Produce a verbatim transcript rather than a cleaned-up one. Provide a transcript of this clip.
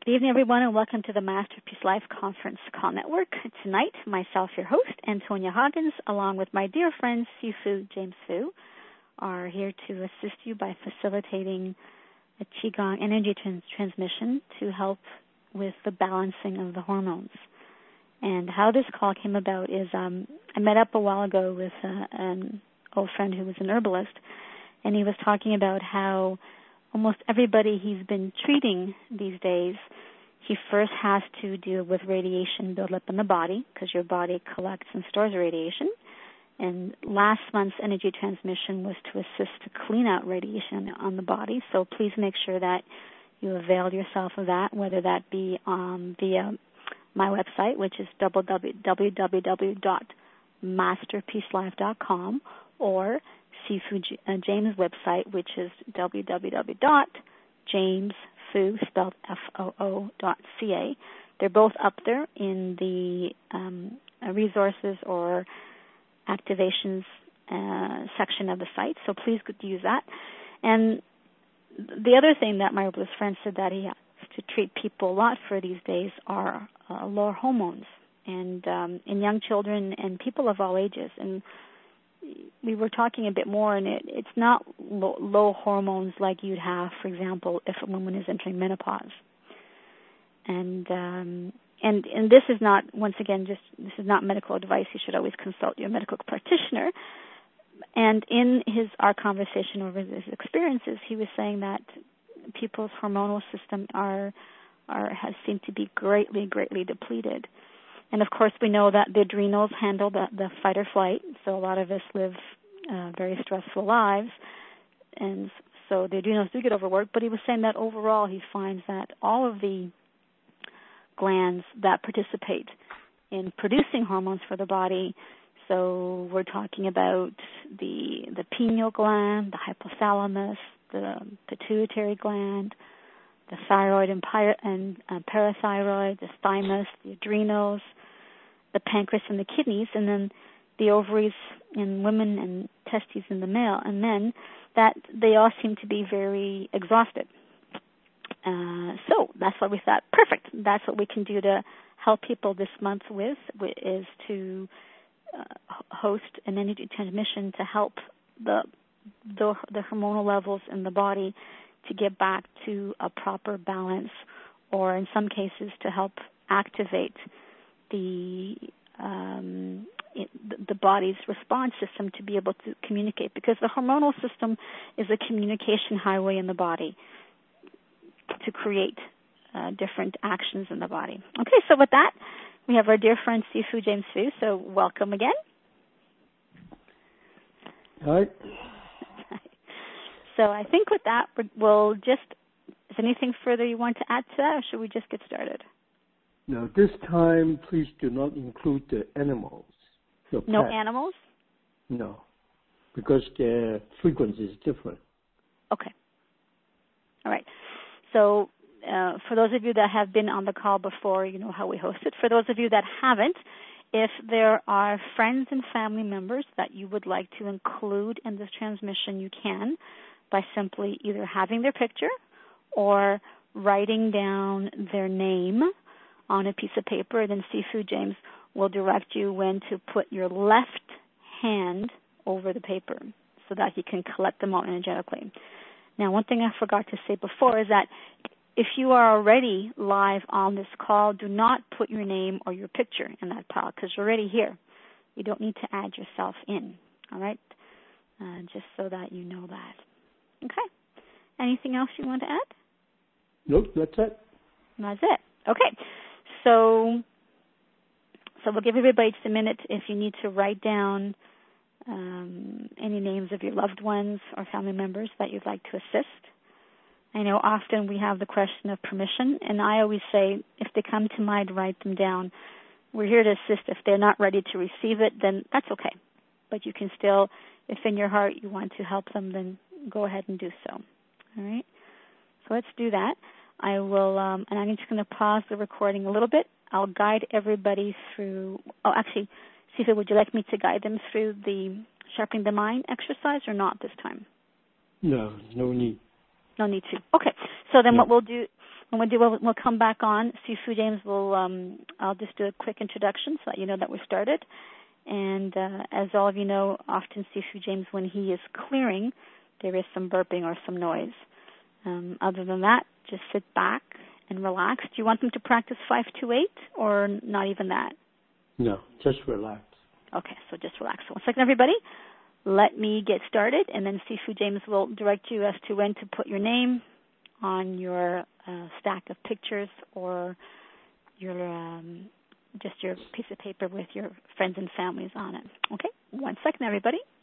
Good evening, everyone, and welcome to the Masterpiece Life Conference Call Network. Tonight, myself, your host, Antonia Hoggins, along with my dear friend, Sifu James Fu, are here to assist you by facilitating a Qigong energy trans- transmission to help with the balancing of the hormones. And how this call came about is um, I met up a while ago with uh, an old friend who was an herbalist, and he was talking about how almost everybody he's been treating these days, he first has to deal with radiation buildup in the body because your body collects and stores radiation. And last month's energy transmission was to assist to clean out radiation on the body. So please make sure that you avail yourself of that, whether that be um, via my website, which is w w w dot masterpiece life dot com, or Sifu James' website, which is w w w dot james fu, spelled F O O, dot C A. They're both up there in the um, resources or activations uh, section of the site, so please use that. And the other thing that my herbalist friend said that he has to treat people a lot for these days are uh, lower hormones, and um, in young children and people of all ages. And we were talking a bit more, and it, it's not low, low hormones like you'd have, for example, if a woman is entering menopause. And um, and and this is not, once again, just this is not medical advice. You should always consult your medical practitioner. And in his our conversation over his experiences, he was saying that people's hormonal system are are has seemed to be greatly, greatly depleted. And, of course, we know that the adrenals handle the, the fight or flight, so a lot of us live uh, very stressful lives, and so the adrenals do get overworked. But he was saying that overall he finds that all of the glands that participate in producing hormones for the body, so we're talking about the the pineal gland, the hypothalamus, the pituitary gland, the thyroid and, py- and uh, parathyroid, the thymus, the adrenals, the pancreas and the kidneys, and then the ovaries in women and testes in the male and men, that they all seem to be very exhausted. Uh, so that's why we thought, perfect, that's what we can do to help people this month with, is to uh, host an energy transmission to help the, the the hormonal levels in the body to get back to a proper balance, or in some cases to help activate the um, it, the body's response system to be able to communicate, because the hormonal system is a communication highway in the body to create uh, different actions in the body. Okay, so with that, we have our dear friend Sifu James Fu, so welcome again. Hi. So I think with that, we'll just, is there anything further you want to add to that, or should we just get started? No, this time, please do not include the animals. No pet. Animals? No, because their frequency is different. Okay. All right. So uh, for those of you that have been on the call before, you know how we host it. For those of you that haven't, if there are friends and family members that you would like to include in this transmission, you can, by simply either having their picture or writing down their name on a piece of paper, and then Sifu James will direct you when to put your left hand over the paper so that he can collect them all energetically. Now, one thing I forgot to say before is that if you are already live on this call, do not put your name or your picture in that pile because you're already here. You don't need to add yourself in, all right? Uh, just so that you know that. Okay. Anything else you want to add? Nope, that's it. That's it. Okay. So, so we'll give everybody just a minute if you need to write down um, any names of your loved ones or family members that you'd like to assist. I know often we have the question of permission, and I always say if they come to mind, write them down. We're here to assist. If they're not ready to receive it, then that's okay. But you can still, if in your heart you want to help them, then go ahead and do so. All right? So let's do that. I will, um, and I'm just going to pause the recording a little bit. I'll guide everybody through, oh, actually, Sifu, would you like me to guide them through the Sharpening the Mind exercise or not this time? No, no need. No need to. Okay. So then no. what we'll do, When we do, we'll, we'll come back on. Sifu James will, um, I'll just do a quick introduction so that you know that we started. And uh, as all of you know, often Sifu James, when he is clearing, there is some burping or some noise. Um, other than that, just sit back and relax. Do you want them to practice five two eight or not even that? No, just relax. Okay, so just relax. So one second, everybody. Let me get started, and then Sifu James will direct you as to when to put your name on your uh, stack of pictures or your um, just your piece of paper with your friends and families on it. Okay, one second, everybody.